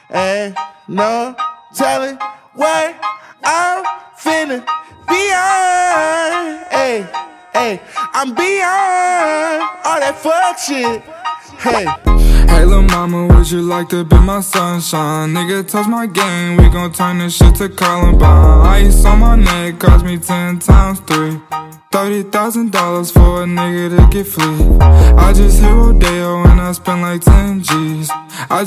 Ain't no telling what I'm finna beyond. Hey, I'm beyond all that fuck shit. Hey. Hey lil' mama, would you like to be my sunshine? Nigga, touch my game, we gon' turn this shit to Columbine. Ice on my neck cost me 10 times 3. $30,000 for a nigga to get free. I just hit Rodeo and I spent like 10 G's.